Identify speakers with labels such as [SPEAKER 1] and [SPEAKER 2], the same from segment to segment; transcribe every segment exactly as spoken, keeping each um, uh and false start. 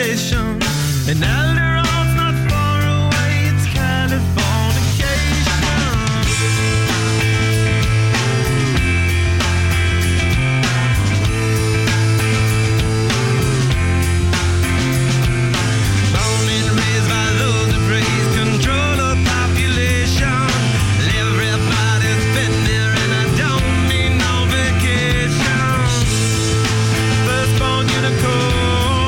[SPEAKER 1] vacation. And Alderon's not far away, it's Californication. Born and raised by those that praise control of population. Everybody's been there and I don't need no vacation. Firstborn unicorn,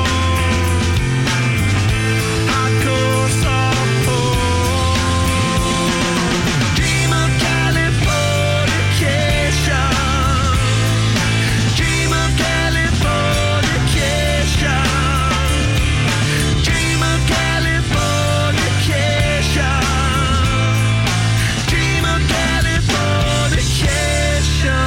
[SPEAKER 1] hardcore softcore. Dream of Californication. Dream of Californication. Dream of Californication. Dream of Californication.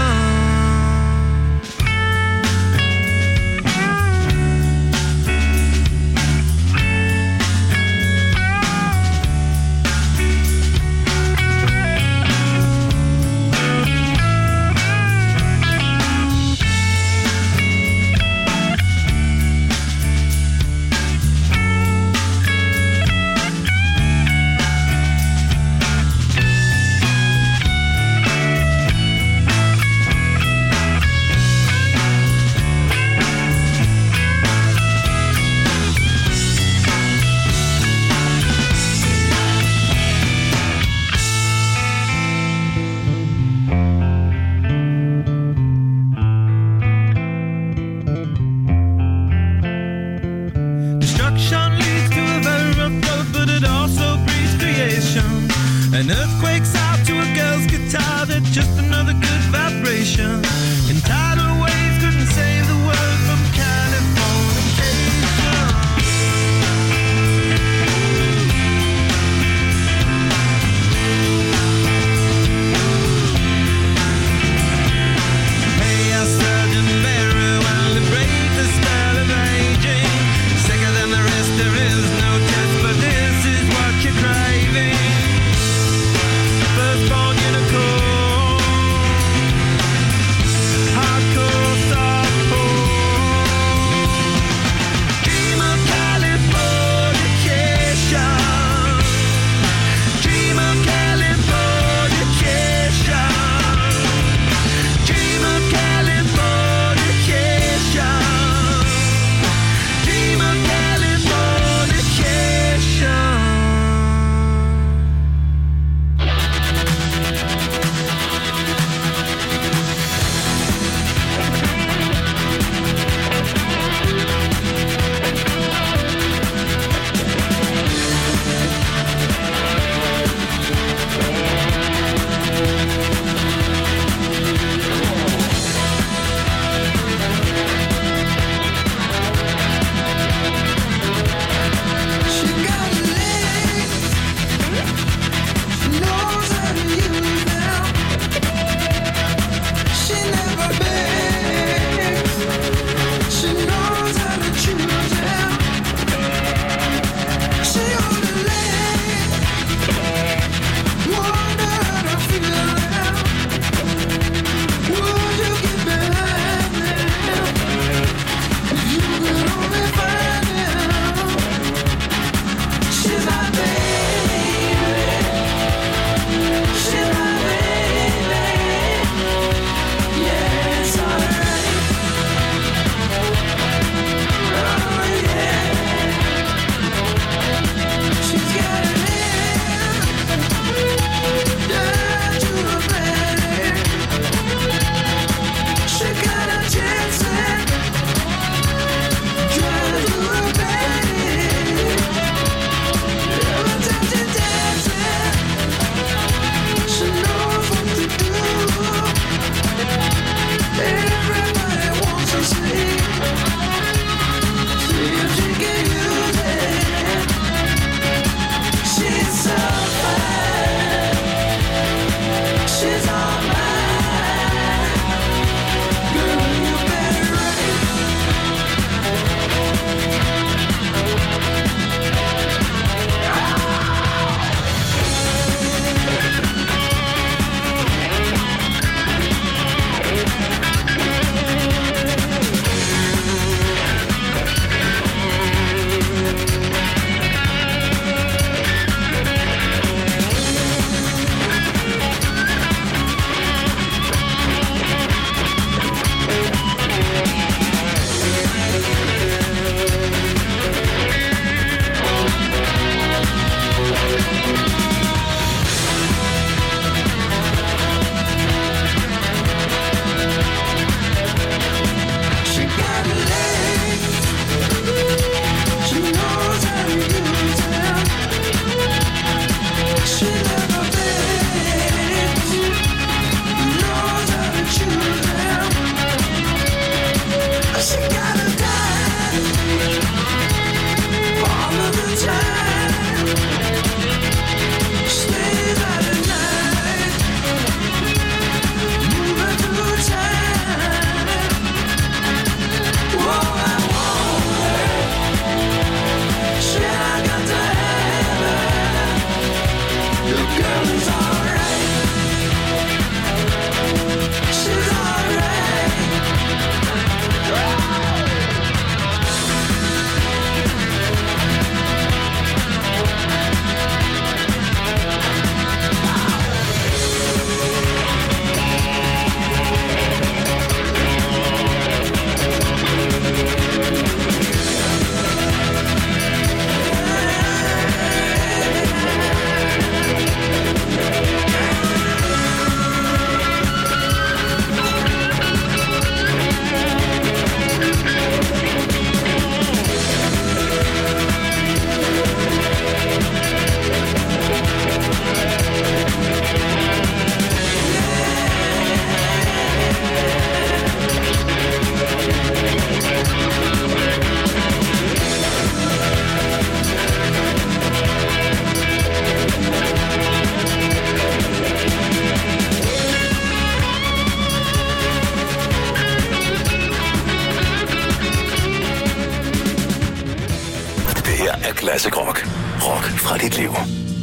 [SPEAKER 1] Destruction leads to a very rough road, but it also breeds creation. An earthquake's out to a girl's guitar, that's just another good vibration. And tidal waves couldn't save the world from Californication. Hey, a surgeon very well to break the spell of aging. Sicker than the rest, there is no test, but this is what you're craving. Firstborn unicorn,
[SPEAKER 2] her er Classic Rock. Rock fra dit liv.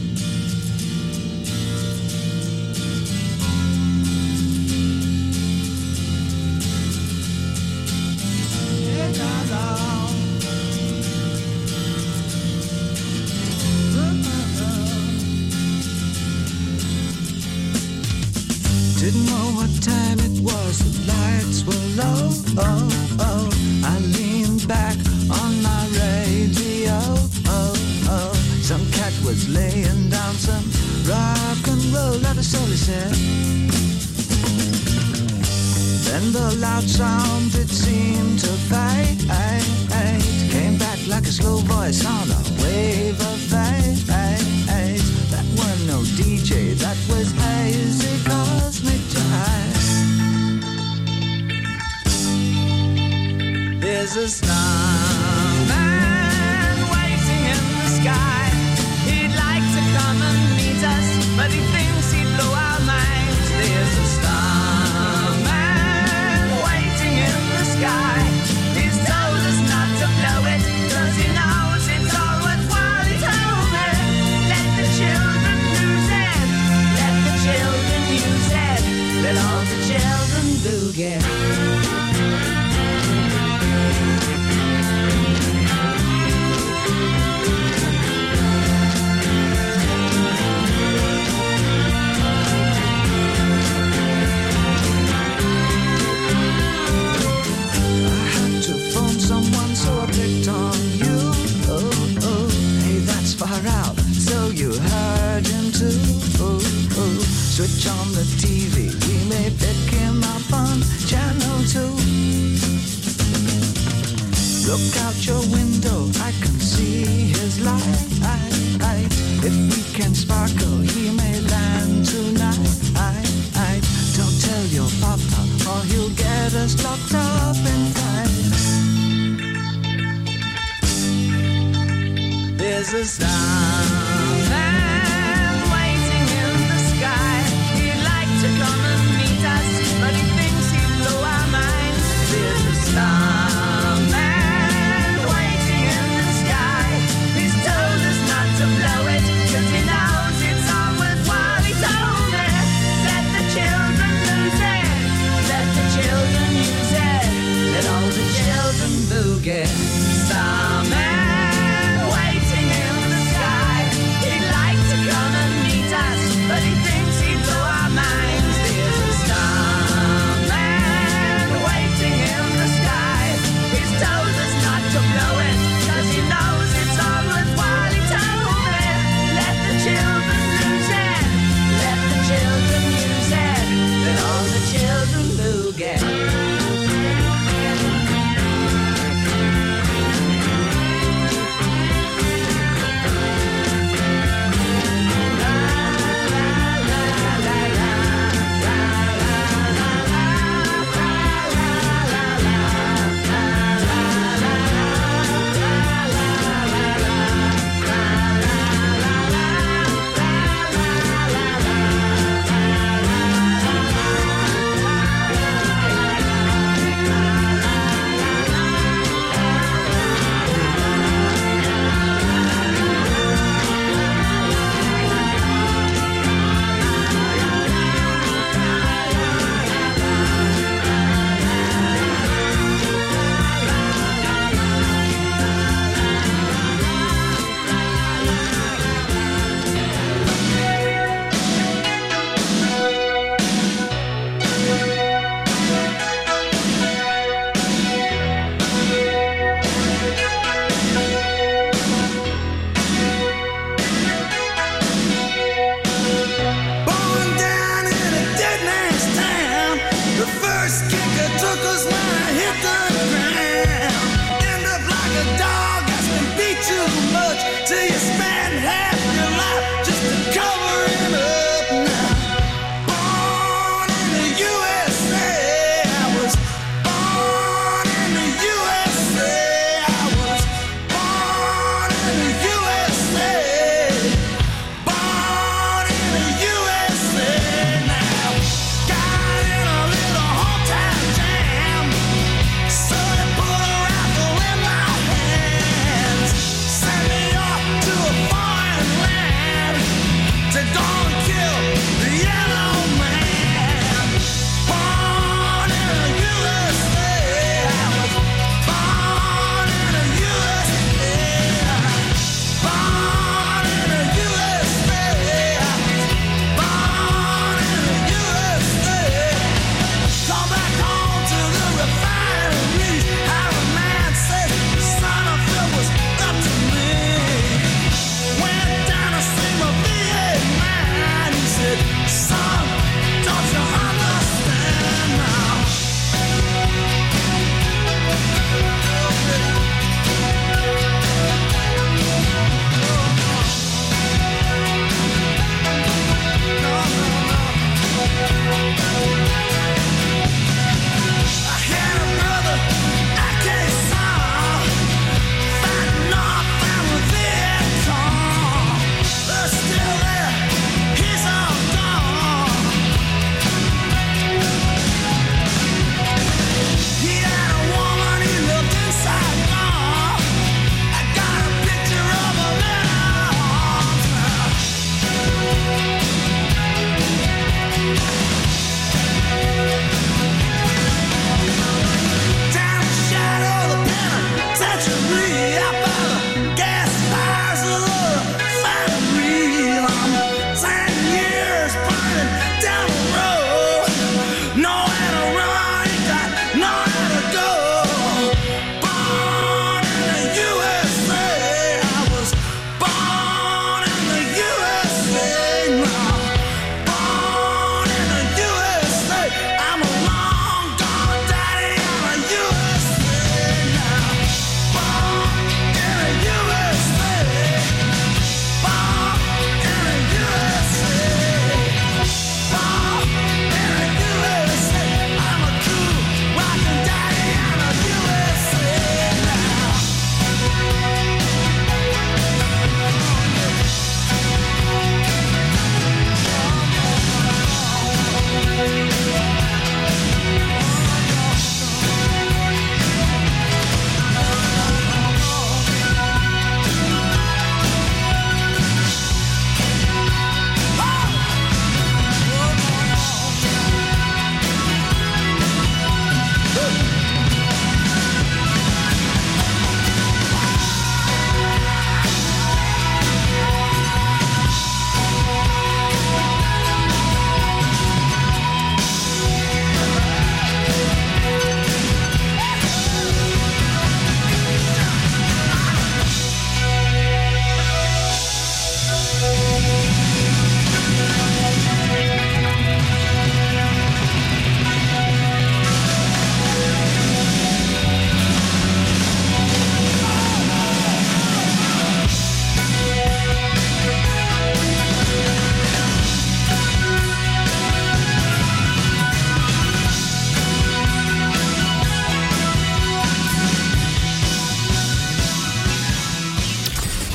[SPEAKER 3] Didn't know what time it was, the lights were low, oh, oh. I leaned back on my radio, oh, oh. Some cat was laying down some rock and roll, that is all he said. Then the loud sound, it seemed to fade, came back like a slow voice on a wave of fate. That weren't no D J, that was hazy cosmic jive. There's a starman waiting in the sky. He'd like to come and meet us, but he thinks he'd blow our minds. There's a starman waiting in the sky. He's told us not to blow it, cause he knows it's all worthwhile. He told me, let the children lose it, let the children use it, let all the children boogie. Out, so you heard him too. Oh, oh. Switch on the T V, we may pick him up on channel two. Look out your window, I can see his light. If we can sparkle, he may land tonight. Don't tell your papa, or he'll get us locked up inside. There's a starman waiting in the sky. He'd like to come and meet us, but he thinks he'd blow our minds. There's a starman waiting in the sky. He's told us not to blow it, cause he knows it's all worthwhile. He told me, let the children lose it, let the children use it, let all the children boogie. Starman but he thinks he'd blow our minds. There's a starman waiting in the sky. He's told us not to blow it, cause he knows it's all worthwhile. He told me, let the children lose it, let the children use it, let all the children boogie. Send me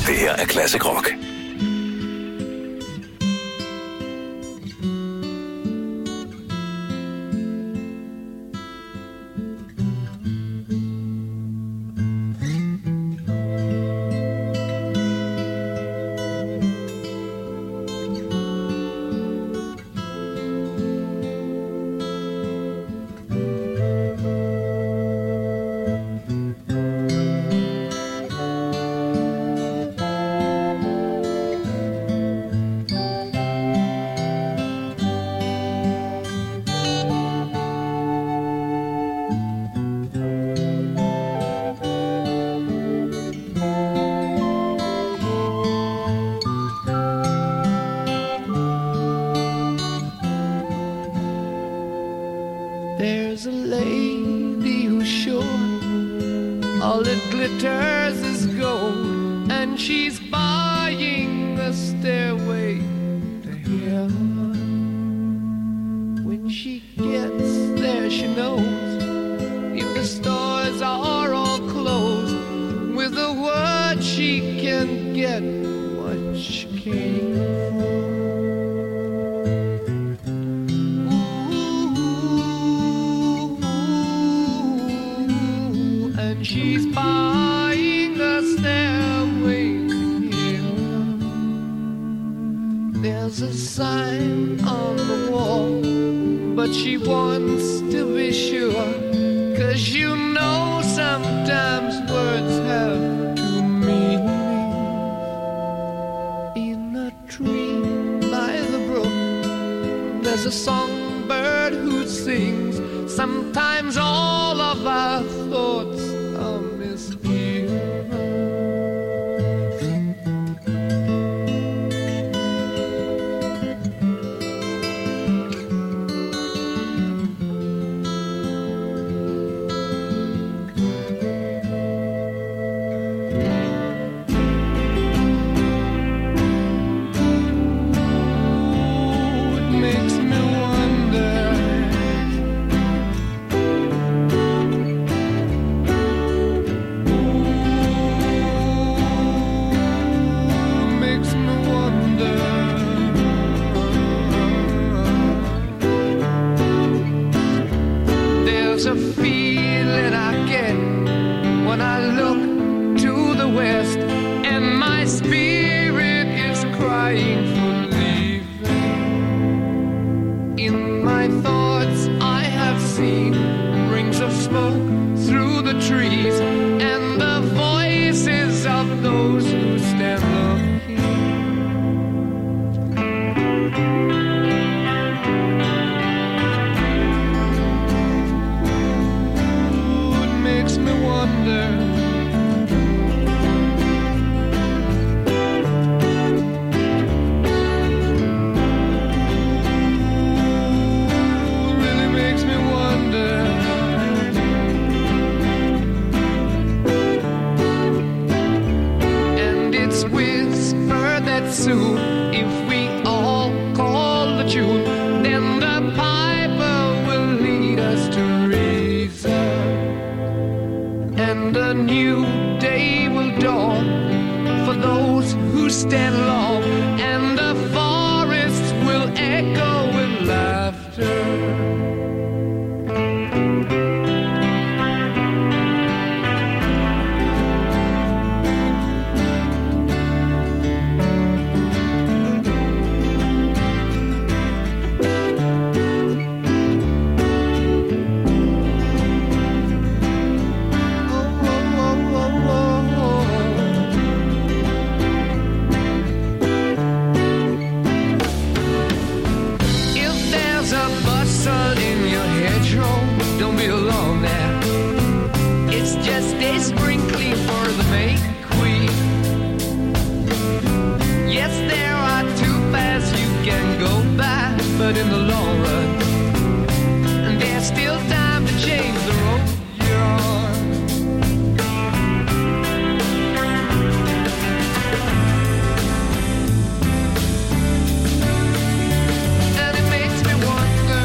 [SPEAKER 2] Det her er Classic Rock.
[SPEAKER 4] There's a lady who's sure all that glitters is gold, and she's buying a stairway to heaven. When she gets there, she knows if the stores are all closed, with a word she can get what she came for. She's buying a stairway here. There's a sign on the wall, but she wants to be sure, 'cause you know sometimes words have two meanings. In a tree by the brook, there's a songbird who sings. Sometimes all of our thoughts are misgiven. A feeling I get when I look to the west, and my spirit is crying for leaving. In my thoughts I have seen rings of smoke through the trees, and the voices of those who stand looking. Soon, if we all call the tune, then the piper will lead us to reason, and a new day will dawn for those who stand long, and the forests will echo with laughter. But in the long run, and there's still time to change the road you're on. And it makes me wonder,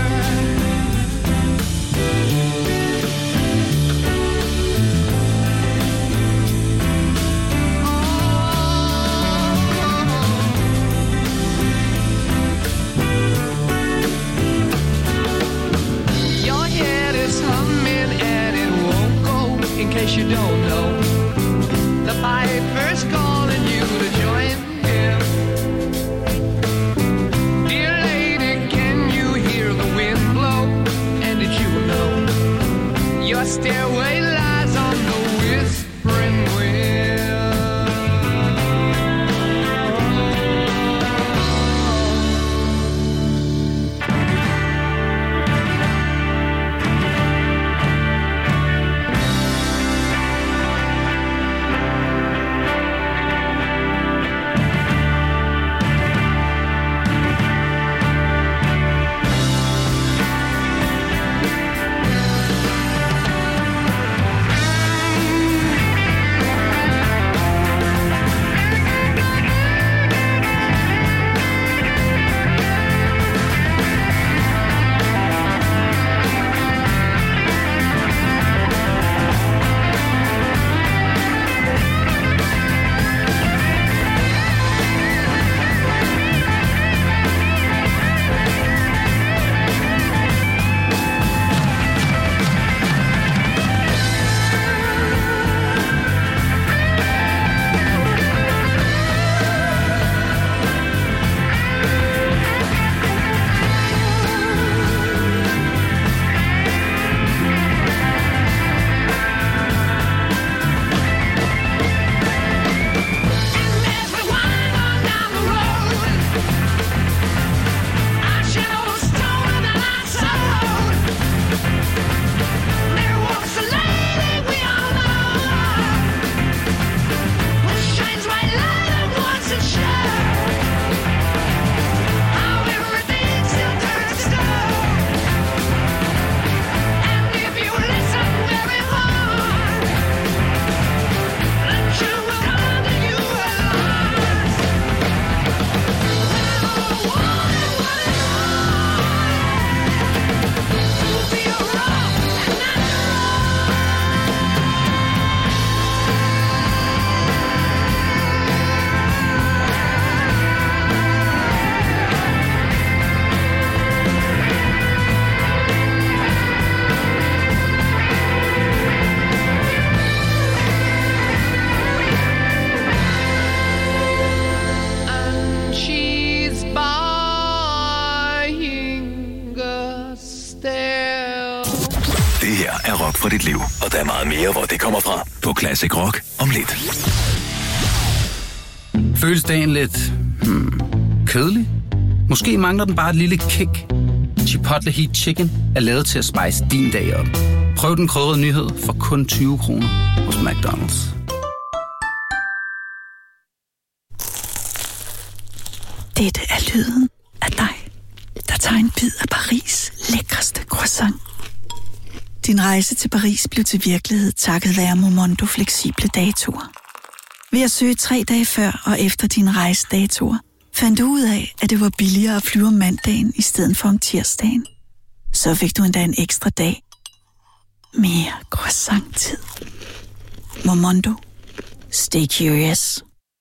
[SPEAKER 4] oh, is calling you to join him. Dear lady, can you hear the wind blow? And did you know your stairway lies on the whispering wind?
[SPEAKER 2] For dit liv, og der er meget mere, hvor det kommer fra. På Classic Rock om lidt.
[SPEAKER 5] Føles dagen lidt hmm, kedelig? Måske mangler den bare et lille kick. Chipotle Heat Chicken er lavet til at spice din dag op. Prøv den krydrede nyhed for kun tyve kroner hos McDonald's.
[SPEAKER 6] Dette er lyden af dig, der tager en bid af Paris' lækreste croissant. Din rejse til Paris blev til virkelighed takket være Momondo fleksible datoer. Ved at søge tre dage før og efter dine rejsedatoer, fandt du ud af, at det var billigere at flyve om mandagen i stedet for om tirsdagen. Så fik du endda en ekstra dag. Mere croissant-tid. Momondo. Stay curious.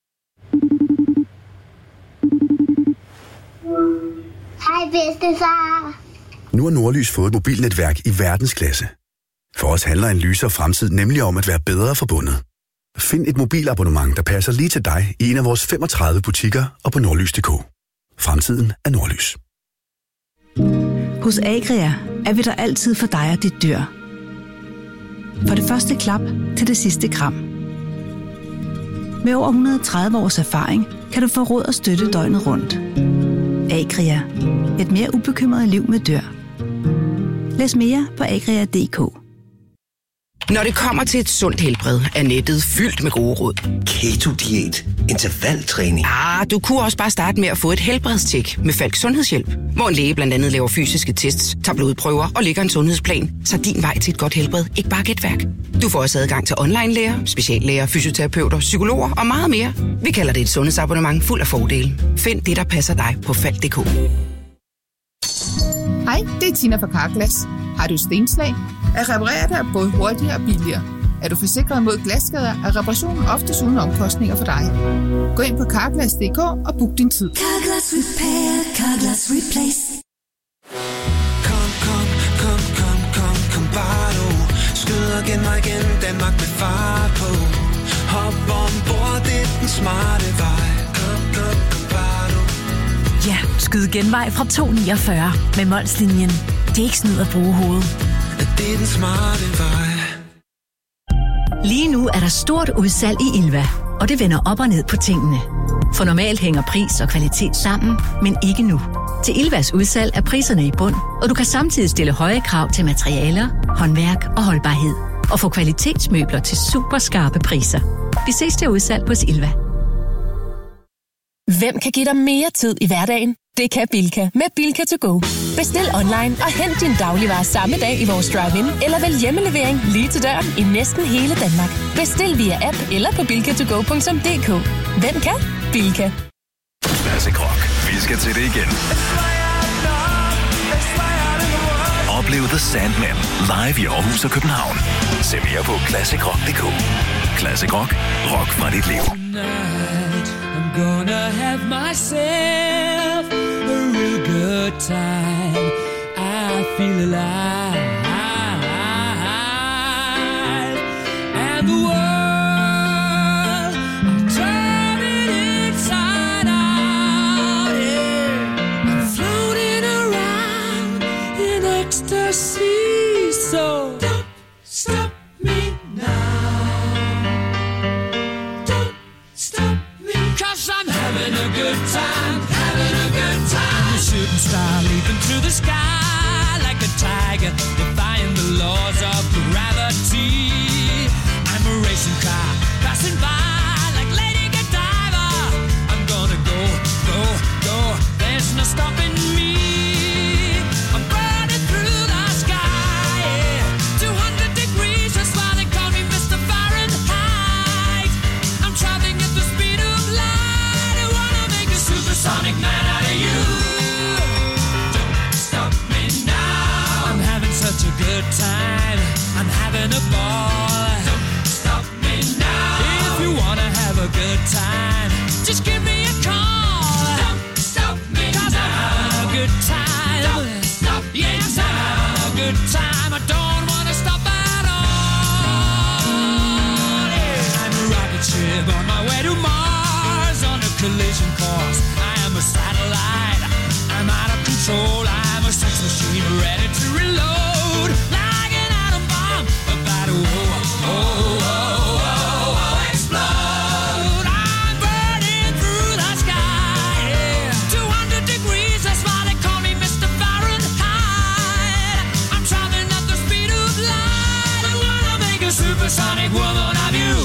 [SPEAKER 7] Hej bedstefar.
[SPEAKER 8] Nu har Nordlys fået et mobilnetværk i verdensklasse. For os handler en lysere fremtid nemlig om at være bedre forbundet. Find et mobilabonnement, der passer lige til dig i en af vores femogtredive butikker og på nordlys punktum d k. Fremtiden er Nordlys.
[SPEAKER 6] Hos Agria er vi der altid for dig og dit dyr. For det første klap til det sidste kram. Med over et hundrede og tredive års erfaring kan du få råd og støtte døgnet rundt. Agria. Et mere ubekymret liv med dyr. Læs mere på agria punktum d k.
[SPEAKER 9] Når det kommer til et sundt helbred, er nettet fyldt med gode råd.
[SPEAKER 10] Keto-diæt, intervaltræning.
[SPEAKER 9] Ah, du kunne også bare starte med at få et helbredstjek med Falk Sundhedshjælp, hvor en læge blandt andet laver fysiske tests, tager blodprøver og lægger en sundhedsplan, så din vej til et godt helbred ikke bare er gætværk. Du får også adgang til online-læger, speciallæger, fysioterapeuter, psykologer og meget mere. Vi kalder det et sundhedsabonnement fuld af fordele. Find det, der passer dig på falk punktum d k.
[SPEAKER 11] Hej, det er Tina fra Carglass. Har du stenslag? At reparere det er både hurtigere og billigere. Er du forsikret mod glasskader, er reparationen oftest uden omkostninger for dig. Gå ind på carglass punktum d k og book din tid.
[SPEAKER 3] Carglass Repair, Carglass Replace.
[SPEAKER 1] Kom, kom, kom, kom, kom, kom bare du. Skyd og gen mig igen, Danmark med far på. Hop ombord, det
[SPEAKER 12] Skyd genvej fra to niogfyrre med Molslinjen. Det er ikke snyd at bruge hovedet.
[SPEAKER 1] Det er den smarte vej.
[SPEAKER 13] Lige nu er der stort udsalg i Ilva, og det vender op og ned på tingene. For normalt hænger pris og kvalitet sammen, men ikke nu. Til Ilvas udsalg er priserne i bund, og du kan samtidig stille høje krav til materialer, håndværk og holdbarhed. Og få kvalitetsmøbler til super skarpe priser. Vi ses til udsalg hos Ilva.
[SPEAKER 14] Hvem kan give dig mere tid i hverdagen? Det kan Bilka med Bilka to go. Bestil online og hent din dagligvarer samme dag i vores drive-in, eller vælg hjemmelevering lige til døren i næsten hele Danmark. Bestil via app eller på bilka to go punktum d k. Hvem kan? Bilka.
[SPEAKER 2] Classic Rock. Vi skal til det igen. Oplev The Sandman live i Aarhus og København. Se mere på classic rock punktum d k. Classic Rock. Rock fra dit liv.
[SPEAKER 1] I'm gonna have myself a real good time. I feel alive. And the world, I'm turning inside out. Yeah. I'm floating around in ecstasy. So don't stop me now. Don't stop me. Cause I'm having a good time, having a good time. A shooting star leaping through the sky like a tiger, defying the laws of gravity. I'm a racing car passing by like Lady Godiva. I'm gonna go, go, go. There's no stopping me. I'm burning through the sky, yeah. two hundred degrees, that's why they call me Mister Fahrenheit. I'm traveling at the speed of light. I wanna make a supersonic man out of you. Don't stop me now. I'm having such a good time. I'm having a ball. Don't stop me now. If you wanna have a good time, just give me a call. Don't stop me now. 'Cause I'm having a good time. Don't stop me now. Yes, I'm having a good time. I don't wanna stop at all. Yeah. I'm a rocket ship on my way to Mars on a collision course. I am a satellite. I'm out of control. I'm a sex machine ready to reload. Like an atom bomb about to oh, oh, oh, oh, oh, explode. I'm burning through the sky. Yeah. two hundred degrees, that's why they call me Mister Fahrenheit. I'm traveling at the speed of light. I wanna make a supersonic woman of you.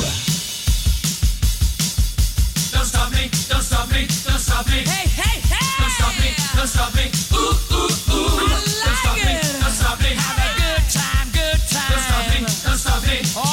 [SPEAKER 1] Don't stop me, don't stop me, don't stop me. Hey, hey, hey! Don't stop me, don't stop me. Ooh, ooh, ooh. I like don't stop it. me, don't stop me. Have a good time, good time. Don't stop me, don't stop me. Oh!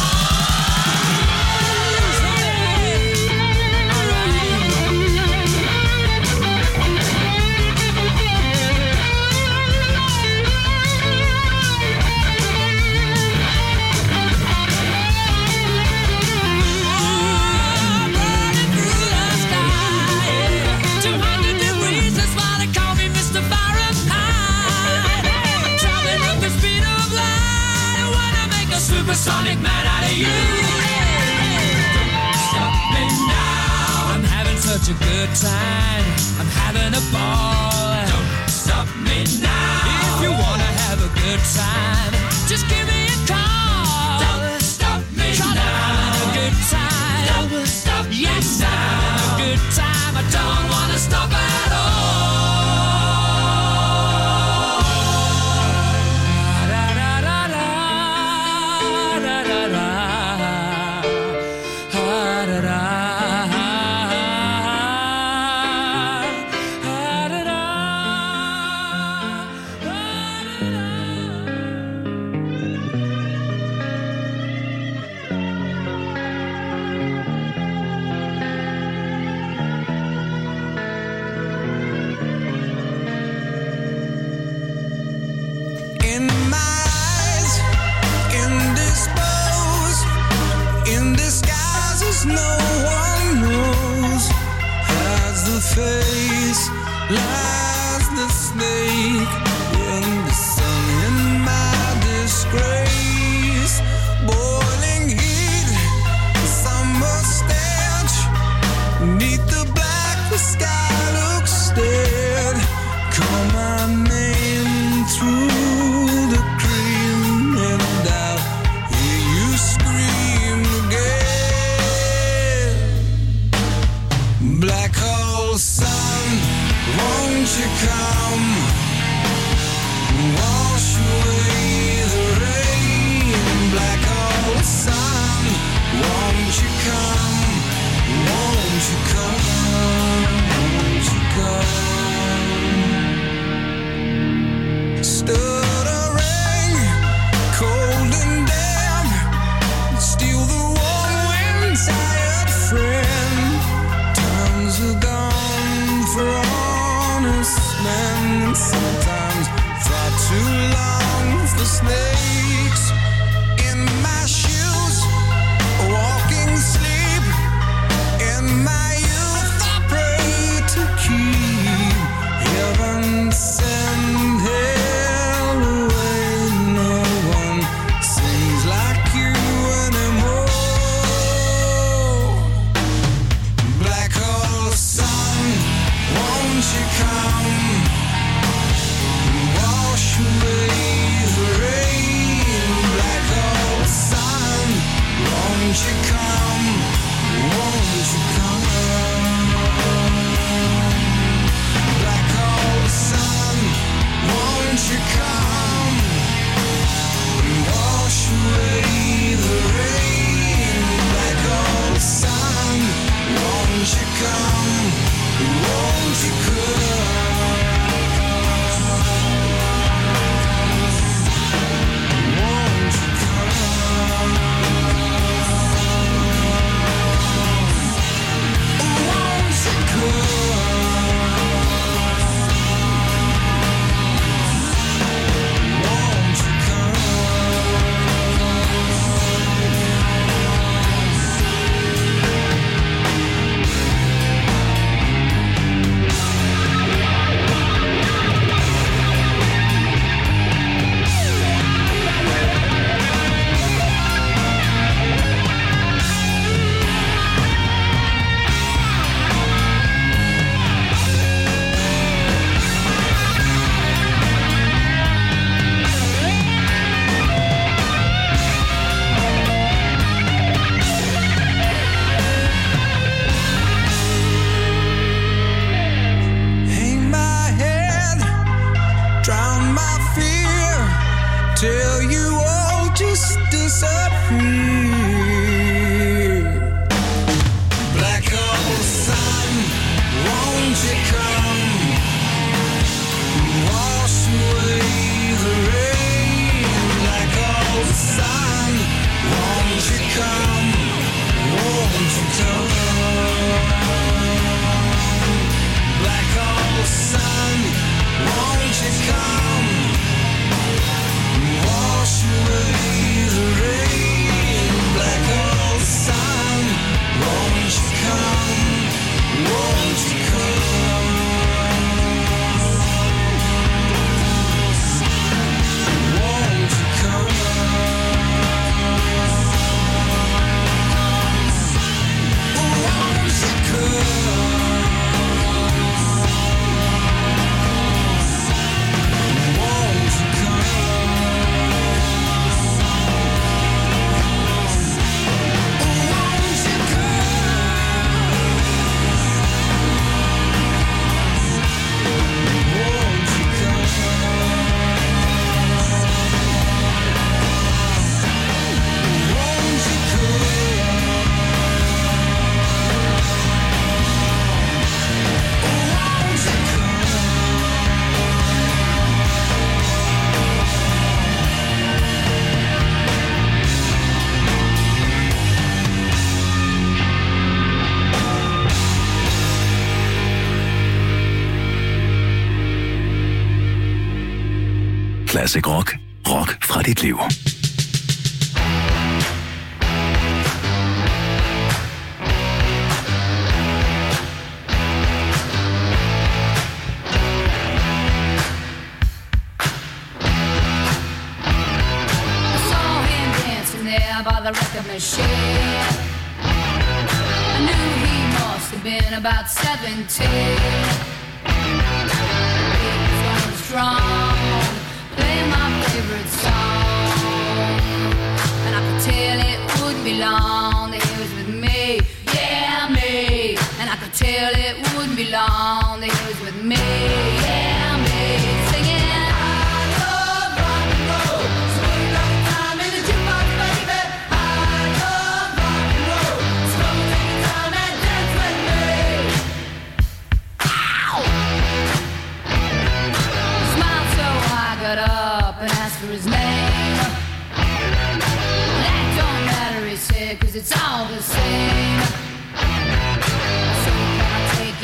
[SPEAKER 1] Supersonic man out of you. Don't stop me now. I'm having such a good time. I'm having a ball. Don't stop me now. If you wanna have a good time, just give me a call. Don't stop me now. I'm having a good time. Don't stop me yes, now. I'm having a good time. I don't wanna stop at all. you come, wash away the rain, black hole sun. Won't you come, won't you come, won't you come? Stood a rain, cold and damp, still the warm wind, tired friend. Times are gone for honest men, and sometimes far too long for snakes. In my shoes, walking sleep. In my youth, I pray to keep heaven send hell away. No one sings like you anymore. Black hole sun, won't you come, wash away the rain. Black hole sun, won't you come, won't you come? Black hole sun, won't you come, wash away the rain. Black hole sun, won't you come, won't you come? Won't you come? Won't you come? Won't you hang my head, drown my fear, till you all just disappear. Black hole sun, won't you come, wash away the rain. Black hole sun, won't you come, won't you come? Black hole sun, won't you come, wash away the rain. Black hole sun, won't you come, won't you come? Won't you come? Won't you
[SPEAKER 2] Classic Rock. Rock fra dit liv.
[SPEAKER 15] By the record machine, I knew he must have been about seventeen. He was going strong, playing my favorite song, and I could tell it wouldn't be long that he was with me, yeah me. And I could tell it wouldn't be long that he was with me, yeah.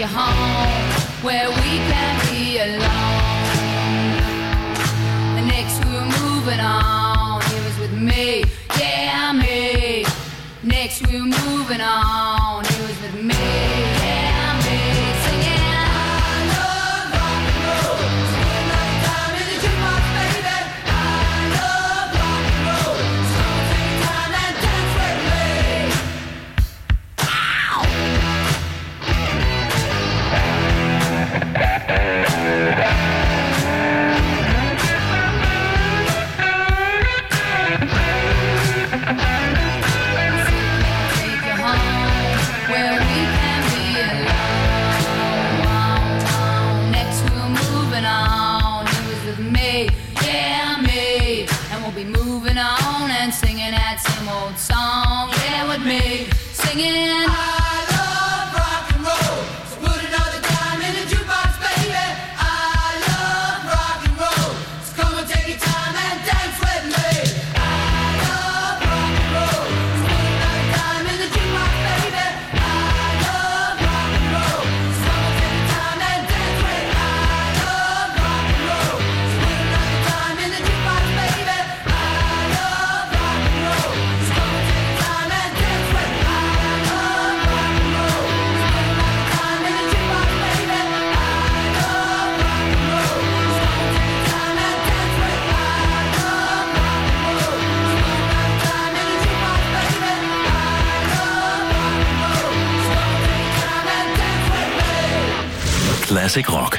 [SPEAKER 15] you home where we can be alone. And next we're moving on. He was with me, yeah, me. Next we're moving on. He was with me, yeah, me. Singing, I love rock and roll. Singing like time in the jukebox, baby. I love rock and roll. So take time and dance with me. Ow! Moving on and singing that same old song, yeah, with me, singing. I love rock and roll, so put another dime in the jukebox, baby. I love rock and roll, so come and take your time and dance with me. I love rock and roll, so put another dime in the jukebox, baby. I love rock and roll, so come and take your time and dance with me. I love rock and roll, so put another dime in the jukebox, baby.
[SPEAKER 2] Classic Rock.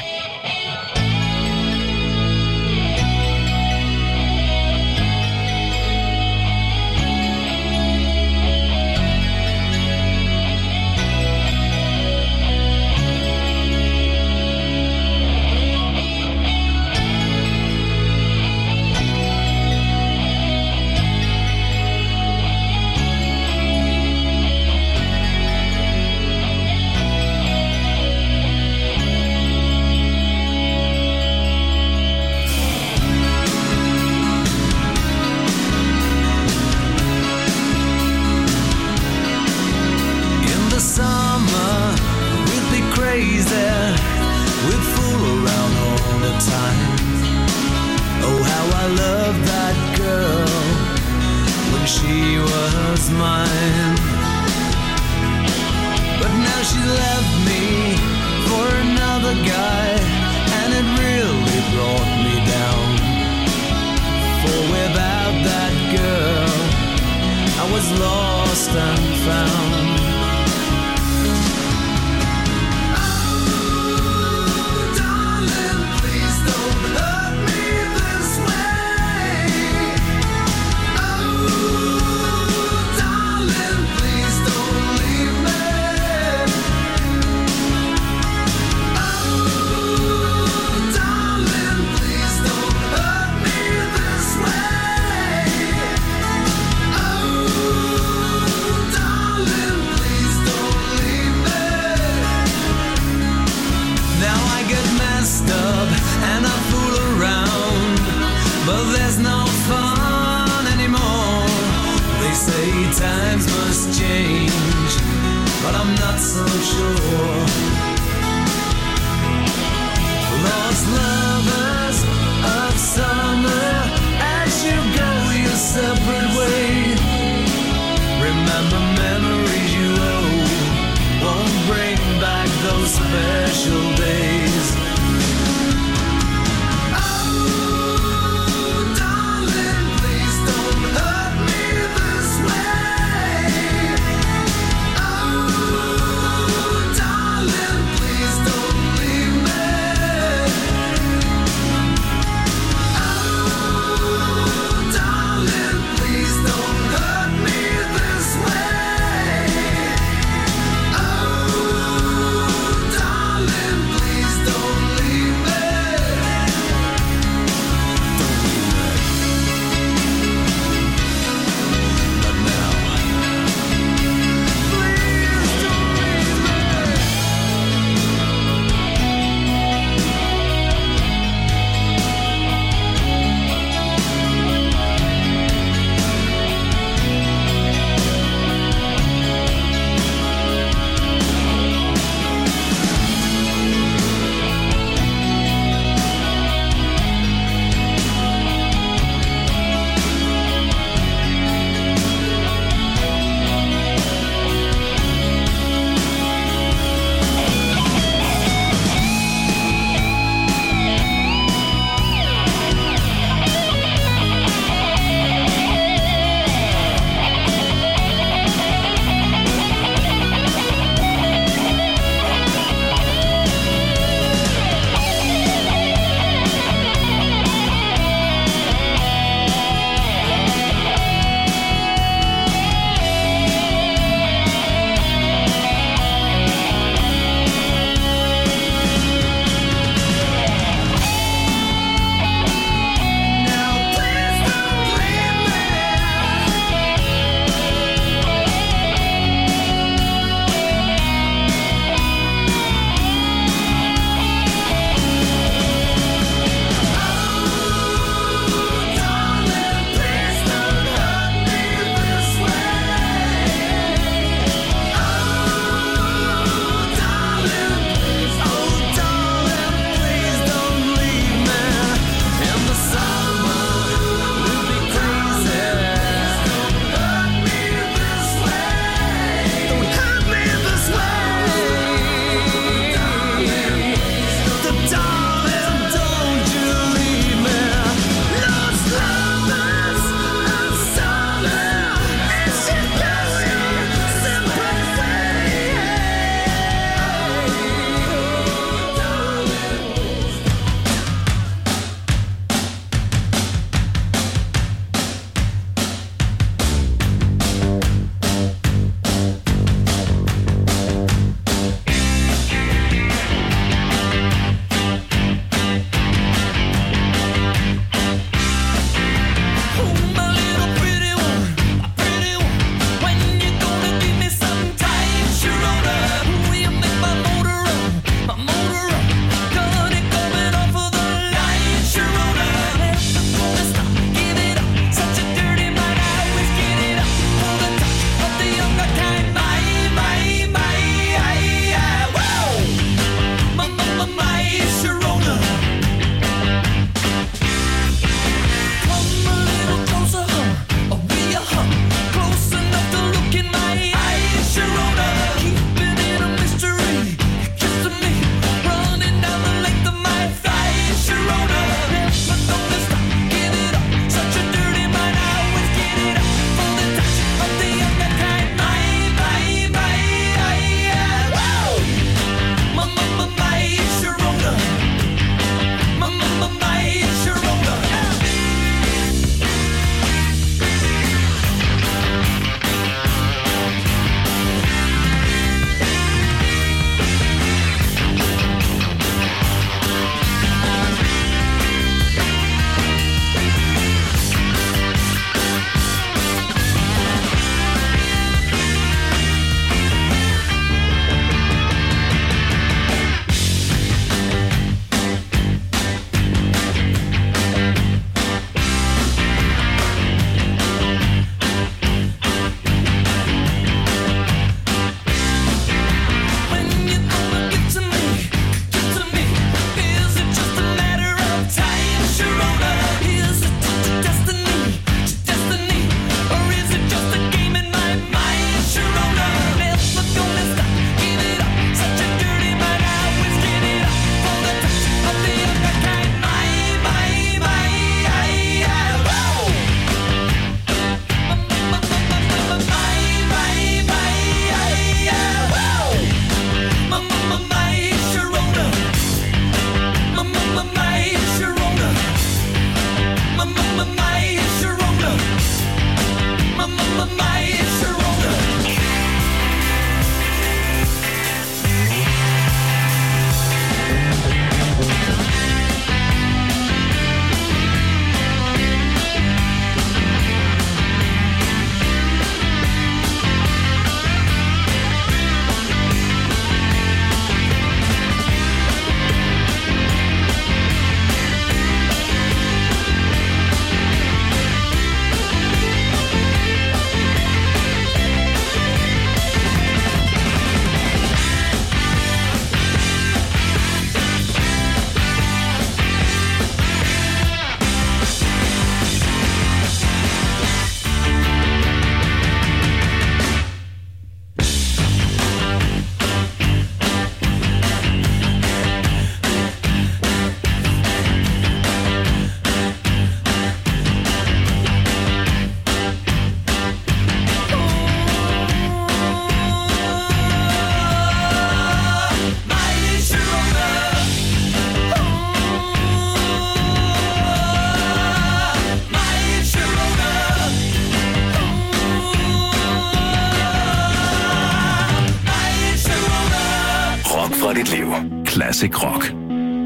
[SPEAKER 2] Rock fra dit liv. Classic Rock.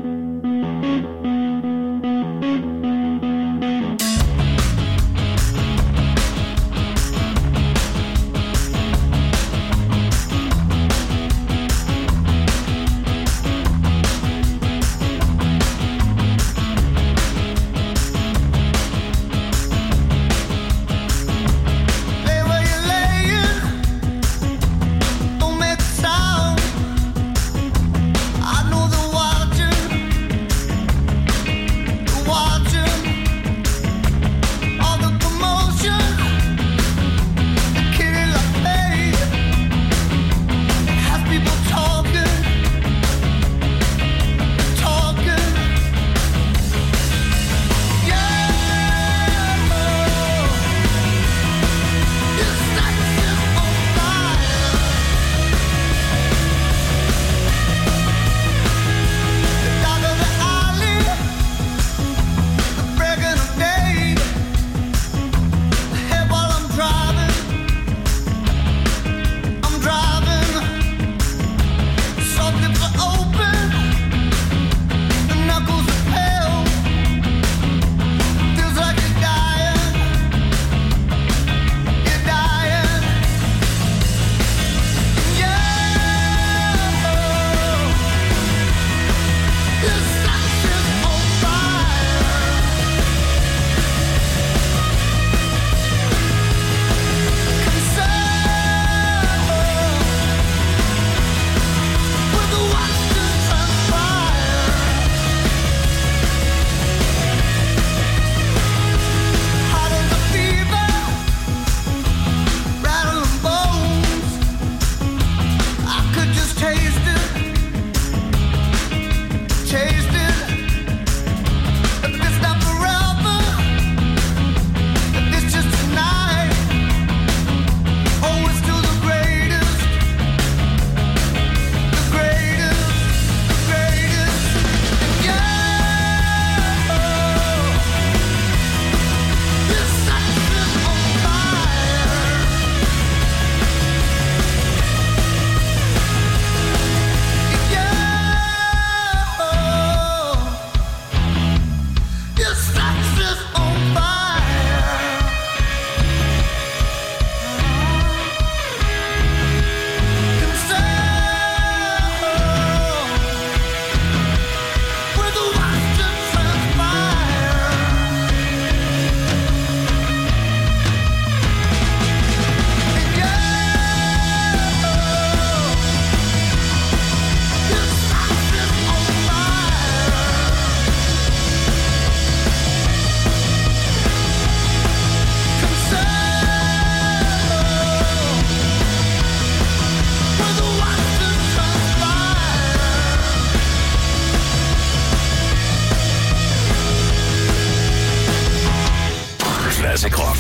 [SPEAKER 16] Classic Rock.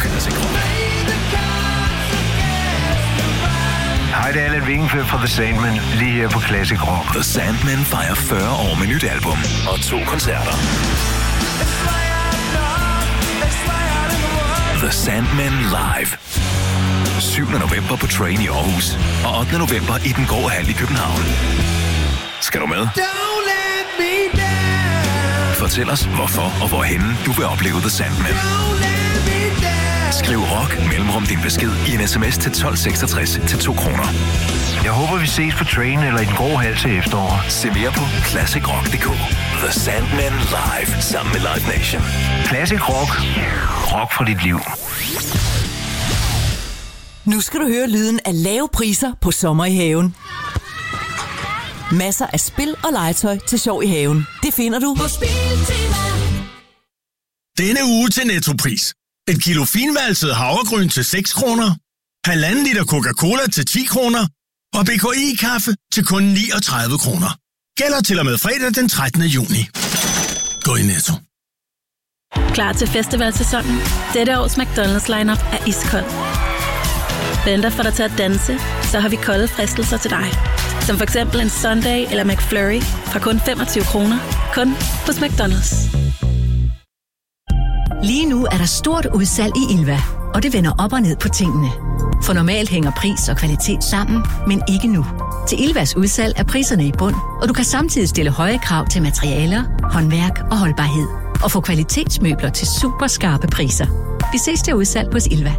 [SPEAKER 16] Hej, det er Allan Vingenfeldt fra The Sandmen, lige her på Classic Rock.
[SPEAKER 2] The Sandmen fejrer fyrre år med nyt album og to koncerter. The Sandmen Live. syvende november på Train i Aarhus og ottende november i Den Grå Hal i København. Skal du med? Fortæl os, hvorfor og hvorhenne du vil opleve The Sandmen. Skriv rock mellemrum din besked i en sms til tolv seksogtres til to kroner.
[SPEAKER 16] Jeg håber, vi ses på Train eller i Den Grå Hal til efterår.
[SPEAKER 2] Se mere på classic rock punktum d k. The Sandmen Live sammen med Live Nation.
[SPEAKER 16] Classic Rock. Rock fra dit liv.
[SPEAKER 17] Nu skal du høre lyden af lave priser på sommer i haven. Masser af spil og legetøj til sjov i haven. Det finder du på Spiltema.
[SPEAKER 18] Denne uge til Nettopris. Et kilo finvalset havregryn til seks kroner. Halvanden liter Coca-Cola til ti kroner. Og B K I-kaffe til kun niogtredive kroner. Gælder til og med fredag den trettende juni. Gå i Netto.
[SPEAKER 19] Klar til festivalsæsonen? Dette års McDonald's lineup er iskold. Venter for dig til at danse, så har vi kolde fristelser til dig. Som for eksempel en Sunday eller McFlurry fra kun femogtyve kroner. Kun hos McDonald's.
[SPEAKER 13] Lige nu er der stort udsalg i Ilva, og det vender op og ned på tingene. For normalt hænger pris og kvalitet sammen, men ikke nu. Til Ilvas udsalg er priserne i bund, og du kan samtidig stille høje krav til materialer, håndværk og holdbarhed. Og få kvalitetsmøbler til super skarpe priser. Vi ses til udsalg hos Ilva.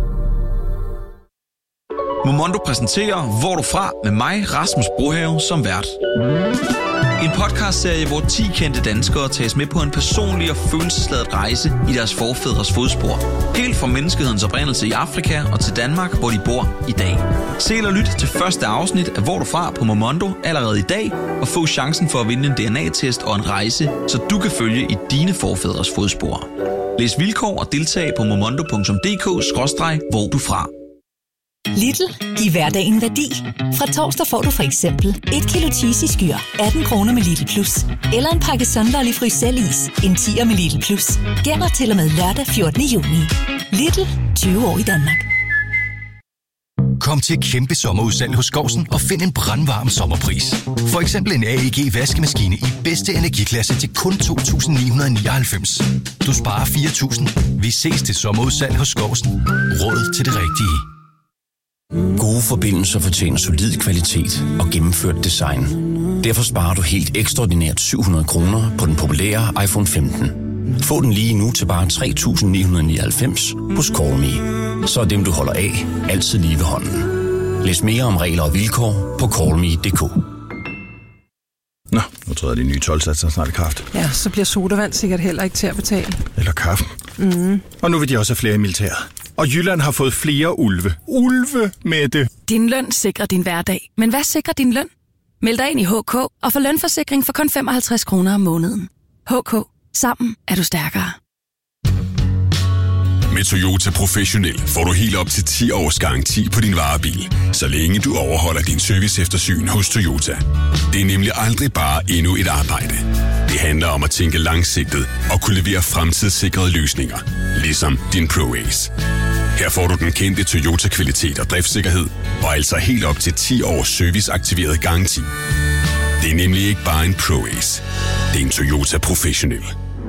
[SPEAKER 20] Momondo præsenterer Hvor du fra med mig, Rasmus Brohave, som vært. En podcastserie, hvor ti kendte danskere tages med på en personlig og følelsesladet rejse i deres forfædres fodspor. Helt fra menneskehedens oprindelse i Afrika og til Danmark, hvor de bor i dag. Se eller lyt til første afsnit af Hvor du fra på Momondo allerede i dag, og få chancen for at vinde en D N A-test og en rejse, så du kan følge i dine forfædres fodspor. Læs vilkår og deltag på momondo punktum d k skråstreg hvor du fra.
[SPEAKER 21] Lidl. Giv hverdagen værdi. Fra torsdag får du for eksempel et kilo cheese i skyr, atten kroner med Lidl Plus. Eller en pakke Sunderlig Fryselis, en tier med Lidl Plus. Gælder til og med lørdag fjortende juni. Lidl. tyve år i Danmark.
[SPEAKER 22] Kom til kæmpe sommerudsalg hos Skousen og find en brandvarm sommerpris. For eksempel en A E G vaskemaskine i bedste energiklasse til kun to tusind ni hundrede nioghalvfems. Du sparer fire tusind. Vi ses til sommerudsalg hos Skousen. Råd til det rigtige.
[SPEAKER 23] Gode forbindelser fortjener solid kvalitet og gennemført design. Derfor sparer du helt ekstraordinært syv hundrede kroner på den populære iPhone femten. Få den lige nu til bare tre tusind ni hundrede nioghalvfems hos Callme. Så er dem, du holder af, altid lige ved hånden. Læs mere om regler og vilkår på callme punktum d k.
[SPEAKER 24] Nå, nu træder de nye tolvsatser snart i kraft.
[SPEAKER 25] Ja, så bliver sodavand sikkert heller ikke til at betale.
[SPEAKER 24] Eller kaffe.
[SPEAKER 25] Mm.
[SPEAKER 24] Og nu vil de også have flere i militæret. Og Jylland har fået flere ulve. Ulve med det.
[SPEAKER 26] Din løn sikrer din hverdag. Men hvad sikrer din løn? Meld dig ind i H K og få lønforsikring for kun femoghalvtreds kroner om måneden. H K. Sammen er du stærkere.
[SPEAKER 27] Med Toyota Professionel får du helt op til ti års garanti på din varebil, så længe du overholder din serviceeftersyn hos Toyota. Det er nemlig aldrig bare endnu et arbejde. Det handler om at tænke langsigtet og kunne levere fremtidssikrede løsninger, ligesom din ProAce. Her får du den kendte Toyota-kvalitet og driftssikkerhed, og altså helt op til ti års serviceaktiveret garanti. Det er nemlig ikke bare en ProAce. Det er en Toyota Professionel.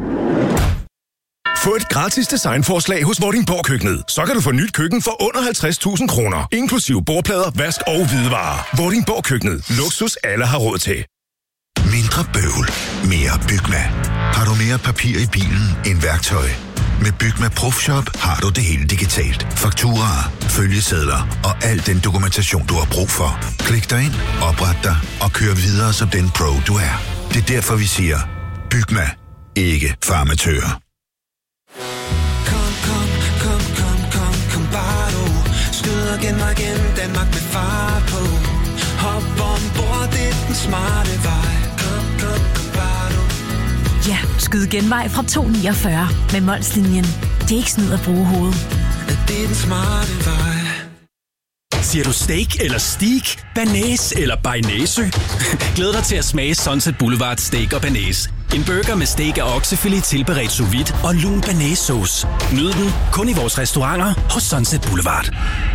[SPEAKER 28] Få et gratis designforslag hos Vordingborg Køkkenet. Så kan du få nyt køkken for under halvtreds tusind kroner. Inklusiv bordplader, vask og hvidevarer. Vordingborg Køkkenet. Luksus alle har råd til.
[SPEAKER 29] Mindre bøvl. Mere Bygma. Har du mere papir i bilen end værktøj? Med Bygma Profshop har du det hele digitalt. Fakturaer, følgesedler og al den dokumentation, du har brug for. Klik dig ind, opret dig og kør videre som den pro, du er. Det er derfor, vi siger, Bygma. Ikke for amatører.
[SPEAKER 3] Skyd og genvej gennem Danmark med far på. Hop ombord, det er den smarte vej. Kom, kom, kom, bare du.
[SPEAKER 12] Ja, skyd genvej fra to niogfyrre med Molslinjen. Det er ikke snyd at bruge hovedet.
[SPEAKER 3] Det er den smarte vej.
[SPEAKER 30] Siger du steak eller steak, banæs eller bearnaise? Glæd dig til at smage Sunset Boulevard Steak og Banæs. En burger med steak og oksefilet tilberedt sous vide og lun banæssauce. Nyd den kun i vores restauranter hos Sunset Boulevard.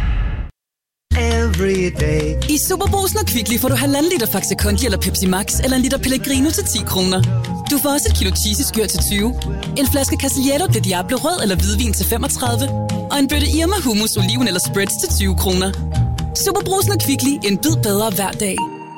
[SPEAKER 31] I Superbrugsen og Kvickly får du halvanden liter Faxe Kondi eller Pepsi Max eller en liter Pellegrino til ti kroner. Du får også et kilo cheese i skyr til tyve, en flaske Castillejo de Diablo rød eller hvidvin til femogtredive og en bøtte Irma hummus, oliven eller spreads til tyve kroner. Superbrugsen og Kvickly, en bid bedre hver dag.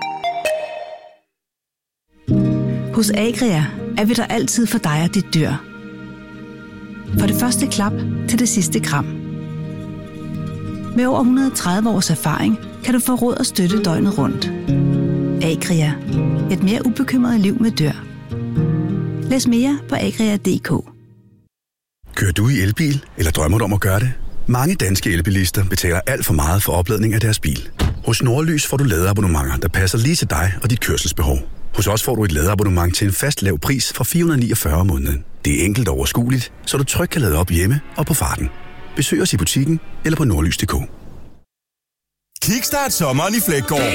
[SPEAKER 6] Hos Agria er vi der altid for dig og dit dyr. Fra det første klap til det sidste kram. Med over et hundrede og tredive års erfaring kan du få råd og støtte døgnet rundt. Agria. Et mere ubekymret liv med dyr. Læs mere på agria punktum d k.
[SPEAKER 8] Kører du i elbil, eller drømmer du om at gøre det? Mange danske elbilister betaler alt for meget for opladning af deres bil. Hos Nordlys får du ladeabonnementer, der passer lige til dig og dit kørselsbehov. Hos os får du et ladeabonnement til en fast lav pris fra fire hundrede og niogfyrre om måneden. Det er enkelt og overskueligt, så du trygt kan lade op hjemme og på farten. Besøg os i butikken eller på nordlys punktum d k.
[SPEAKER 28] Kickstart sommeren i Fleggaard.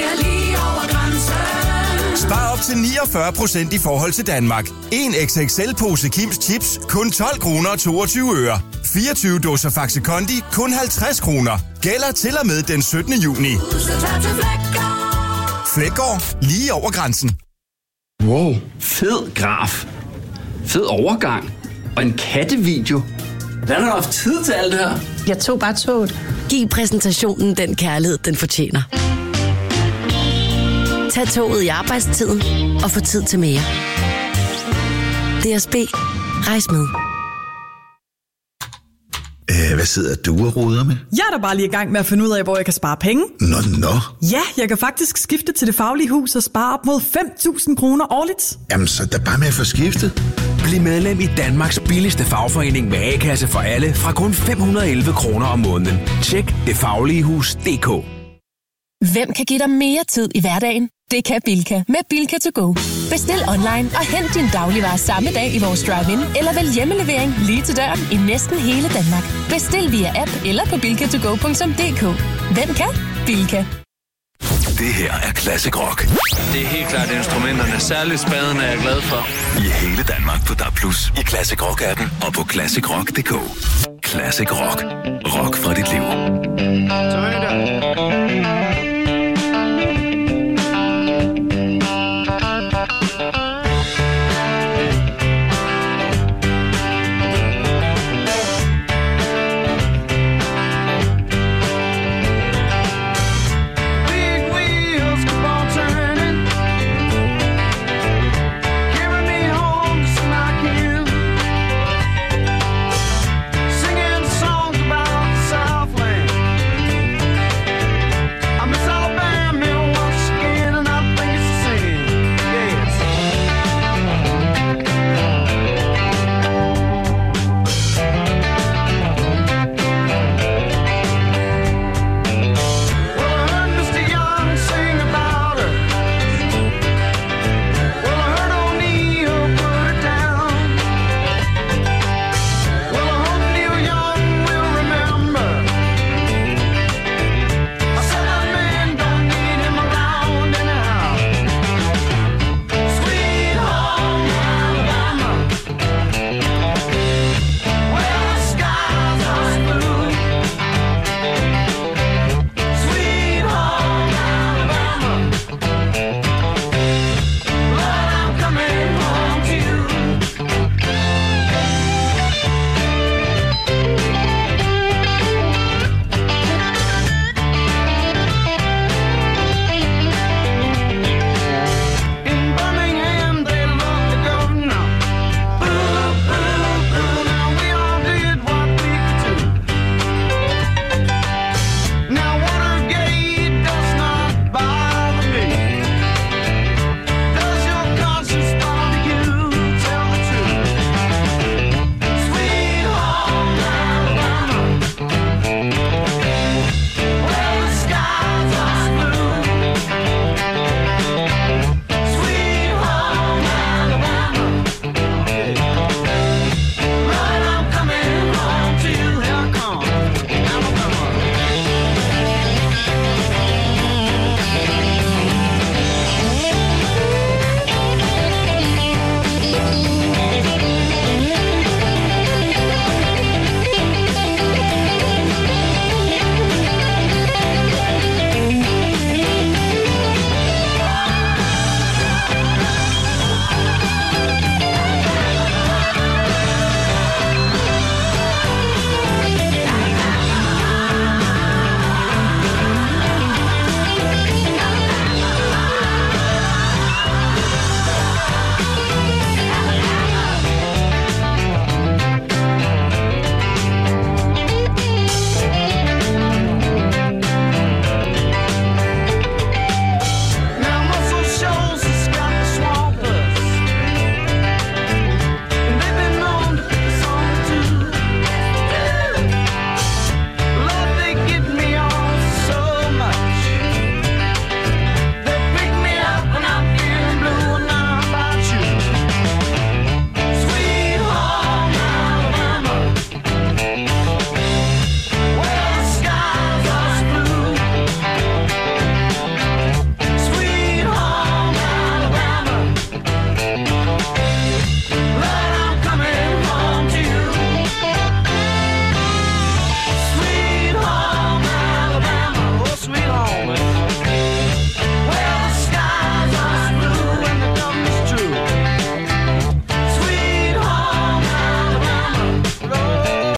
[SPEAKER 28] Spar op til niogfyrre procent i forhold til Danmark. En X X L-pose Kims Chips, kun tolv kroner og toogtyve øre. fireogtyve dåser Faxe Kondi, kun halvtreds kroner. Gælder til og med den syttende juni. Fleggaard, lige over grænsen.
[SPEAKER 5] Wow, fed graf. Fed overgang. Og en kattevideo. Hvordan har du haft tid til alt det her?
[SPEAKER 32] Jeg tog bare toget.
[SPEAKER 1] Giv præsentationen den kærlighed, den fortjener. Tag toget i arbejdstiden og få tid til mere. D S B. Rejs med.
[SPEAKER 29] Æh, hvad sidder du og roder med?
[SPEAKER 2] Jeg er da bare lige i gang med at finde ud af, hvor jeg kan spare penge.
[SPEAKER 29] Nå, nå.
[SPEAKER 2] Ja, jeg kan faktisk skifte til Det Faglige Hus og spare op mod fem tusind kroner årligt.
[SPEAKER 29] Jamen, så er der bare med at få skiftet.
[SPEAKER 4] Bliv medlem i Danmarks billigste fagforening med A-kasse for alle fra kun fem hundrede og elleve kroner om måneden. Tjek det faglige hus punktum d k.
[SPEAKER 21] Hvem kan give dig mere tid i hverdagen? Det kan Bilka med Bilka to go. Bestil online og hent din dagligvarer samme dag i vores drive-in, eller vælg hjemmelevering lige til døren i næsten hele Danmark. Bestil via app eller på bilka to go punktum d k. Hvem kan? Bilka.
[SPEAKER 7] Det her er Classic Rock.
[SPEAKER 9] Det er helt klart instrumenterne. Særligt spaden er jeg glad for.
[SPEAKER 7] I hele Danmark på D A B plus, i Classic Rock-appen og på classic rock punktum d k. Classic Rock. Rock fra dit liv.